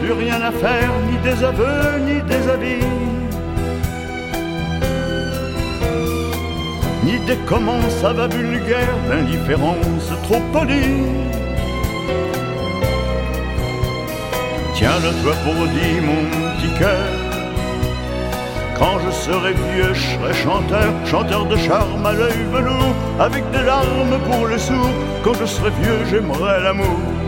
plus rien à faire, ni des aveux, ni des avis, ni des comment ça va vulgaires, d'indifférence trop polie. Tiens-le-toi pour dit mon petit cœur, quand je serai vieux, je serai chanteur, chanteur de charme à l'œil velours, avec des larmes pour les sourds. Quand je serai vieux, j'aimerai l'amour